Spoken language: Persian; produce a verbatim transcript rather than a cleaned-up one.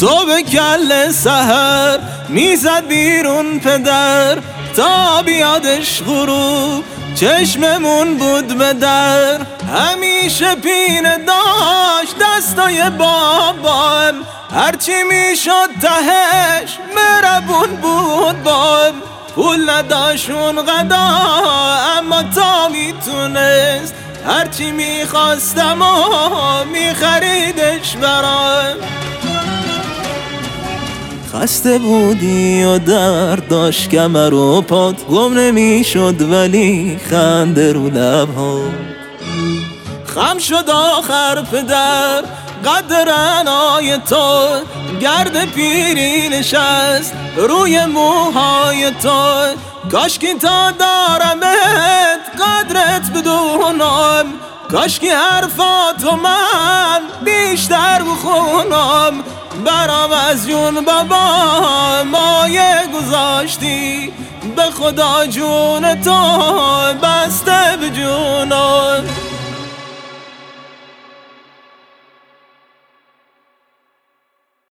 صبح کل سحر میزد بیرون پدر تا بیادش غروب چشممون بود به در. همیشه پینه داشت دستای بابام، هرچی میشد تهش مربون بود بام. پول نداشون غدا اما تا میتونست هرچی میخواستم و میخریدش برام. خسته بودی و درد داشت کمر و پات، گم نمیشد ولی خنده رو لبها. خم شد آخر پدر قدر عنای تو، گرد پیری نشست روی موهای تو. کاشکی تا دارمت قدرت بدونم، کاشکی حرفاتو من بیشتر بخونم. برام از جون بابا مایه گذاشتی، به خدا جون تو بسته به جونم.